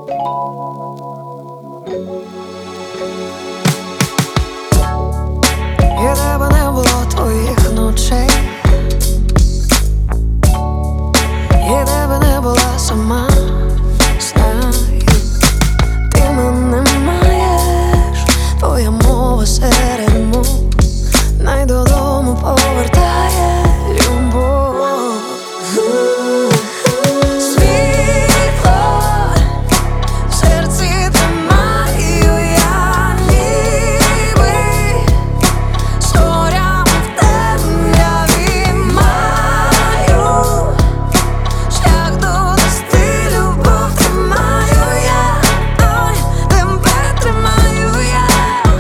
І тебе не було твоїх ночей, і тебе не була сама. Знаю, ти мене маєш, твоя мова серед мов най додому повертає любов. Світло в серці тримаю я, ніби зорями в темряві маю шлях донести любов. Тримаю я, ой, тебе тримаю я.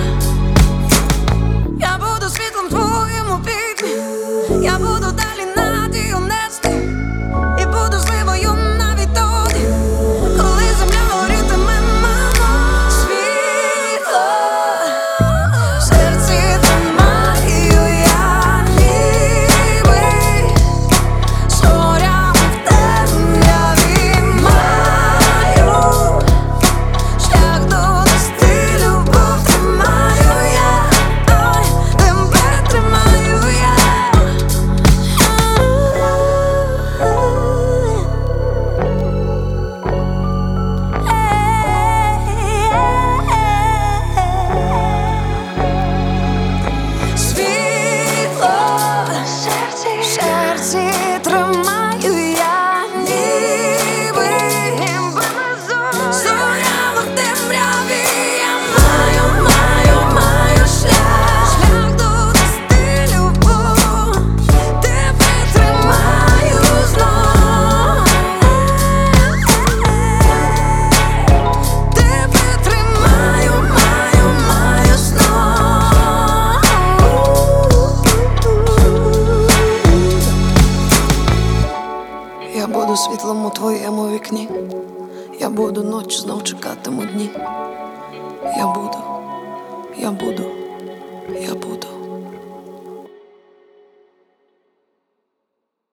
Я буду світлом в твоєму вікні, я буду далі надію нести, і буду зливою навіть тоді, коли земля горітиме, мамо. Світло в серці тримаю я, ніби зорями в темряві маю шлях донести любов. Тримаю я, ой, тебе тримаю я. Світло в серці тримаю я, ніби зорями в темряві я маю шлях донести любов. Тебе тримаю знов, тебе тримаю, маю знов. Я буду світлом у твоєму вікні, я буду ночі, знов чекатиму дні. Я буду, я буду.